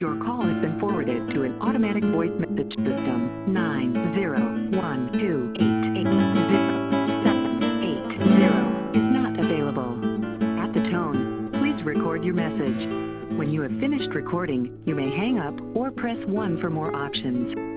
Your call has been forwarded to an automatic voice message system. 90128807880 is not available. At the tone, please record your message. When you have finished recording, you may hang up or press 1 for more options.